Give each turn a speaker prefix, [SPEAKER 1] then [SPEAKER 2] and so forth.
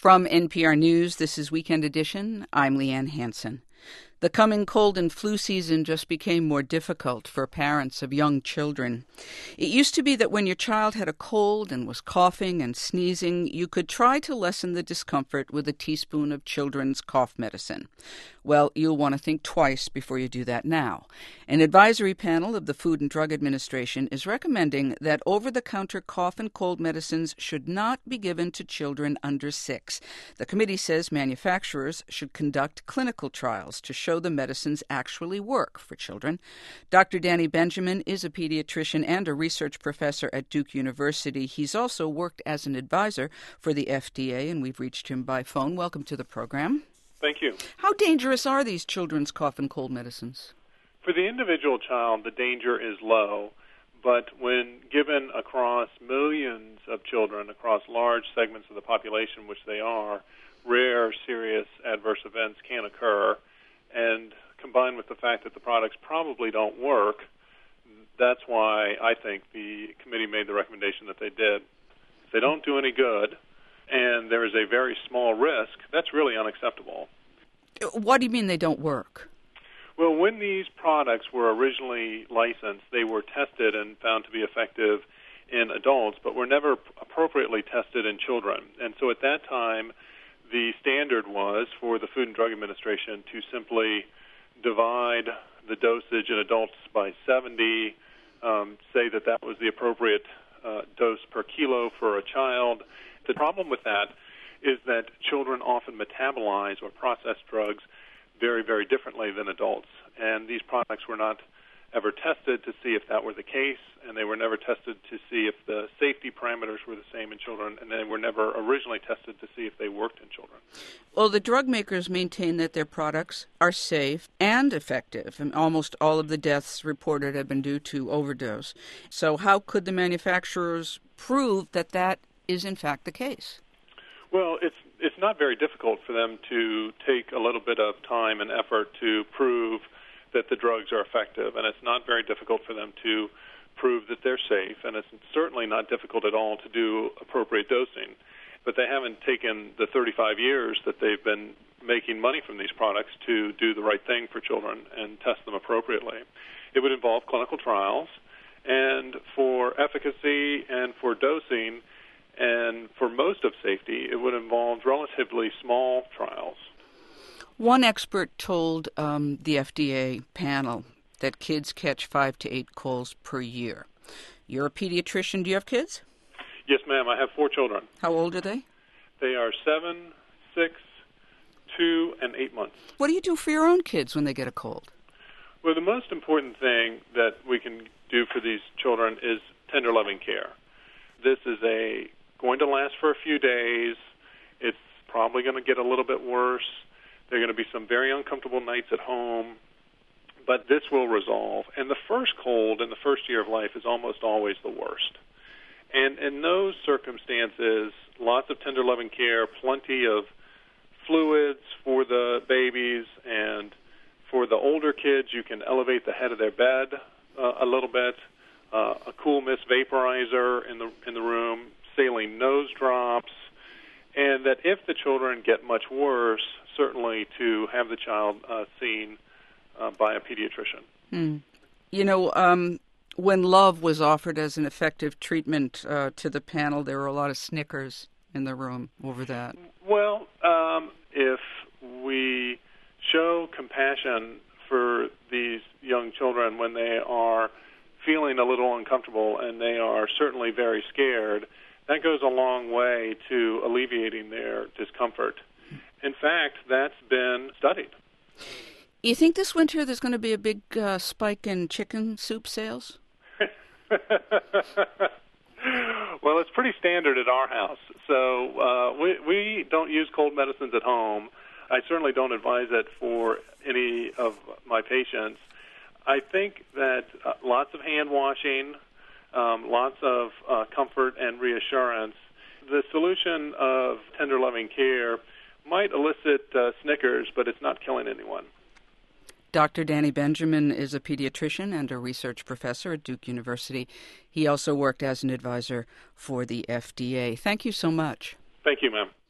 [SPEAKER 1] From NPR News, this is Weekend Edition. I'm Leanne Hansen. The coming cold and flu season just became more difficult for parents of young children. It used to be that when your child had a cold and was coughing and sneezing, you could try to lessen the discomfort with a teaspoon of children's cough medicine. Well, you'll want to think twice before you do that now. An advisory panel of the Food and Drug Administration is recommending that over-the-counter cough and cold medicines should not be given to children under 6. The committee says manufacturers should conduct clinical trials to show the medicines actually work for children. Dr. Danny Benjamin is a pediatrician and a research professor at Duke University. He's also worked as an advisor for the FDA, and we've reached him by phone. Welcome to the program.
[SPEAKER 2] Thank you.
[SPEAKER 1] How dangerous are these children's cough and cold medicines?
[SPEAKER 2] For the individual child, the danger is low, but when given across millions of children, across large segments of the population, which they are, rare, serious adverse events can occur. And combined with the fact that the products probably don't work, that's why I think the committee made the recommendation that they did. If they don't do any good and there is a very small risk, that's really unacceptable.
[SPEAKER 1] What do you mean they don't work?
[SPEAKER 2] Well, when these products were originally licensed, they were tested and found to be effective in adults, but were never appropriately tested in children. And so at that time, the standard was for the Food and Drug Administration to simply divide the dosage in adults by 70, say that that was the appropriate dose per kilo for a child. The problem with that is that children often metabolize or process drugs very, very differently than adults. And these products were not ever tested to see if that were the case, and they were never tested to see if the safety parameters were the same in children, and they were never originally tested to see if they worked in children.
[SPEAKER 1] Well, the drug makers maintain that their products are safe and effective, and almost all of the deaths reported have been due to overdose. So how could the manufacturers prove that that is in fact the case?
[SPEAKER 2] Well, it's not very difficult for them to take a little bit of time and effort to prove that the drugs are effective, and it's not very difficult for them to prove that they're safe, and it's certainly not difficult at all to do appropriate dosing. But they haven't taken the 35 years that they've been making money from these products to do the right thing for children and test them appropriately. It would involve clinical trials, and for efficacy and for dosing, and for most of safety, it would involve relatively small trials.
[SPEAKER 1] One expert told the FDA panel that kids catch 5 to 8 colds per year. You're a pediatrician. Do you have kids?
[SPEAKER 2] Yes, ma'am. I have 4 children.
[SPEAKER 1] How old are they?
[SPEAKER 2] They are 7, 6, 2, and 8 months.
[SPEAKER 1] What do you do for your own kids when they get a cold?
[SPEAKER 2] Well, the most important thing that we can do for these children is tender, loving care. This is going to last for a few days. It's probably going to get a little bit worse. There are going to be some very uncomfortable nights at home, but this will resolve. And the first cold in the first year of life is almost always the worst. And in those circumstances, lots of tender, loving care, plenty of fluids for the babies, and for the older kids, you can elevate the head of their bed a little bit, a cool mist vaporizer in the room, saline nose drops, and that if the children get much worse, certainly to have the child seen by a pediatrician.
[SPEAKER 1] You know, when Love was offered as an effective treatment to the panel, there were a lot of snickers in the room over that.
[SPEAKER 2] Well, if we show compassion for these young children when they are feeling a little uncomfortable and they are certainly very scared, that goes a long way to alleviating their discomfort. In fact, that's been studied.
[SPEAKER 1] You think this winter there's going to be a big spike in chicken soup sales?
[SPEAKER 2] Well, it's pretty standard at our house. So we don't use cold medicines at home. I certainly don't advise it for any of my patients. I think that lots of hand washing, lots of comfort and reassurance. The solution of tender, loving care might elicit snickers, but it's not killing anyone.
[SPEAKER 1] Dr. Danny Benjamin is a pediatrician and a research professor at Duke University. He also worked as an advisor for the FDA. Thank you so much.
[SPEAKER 2] Thank you, ma'am.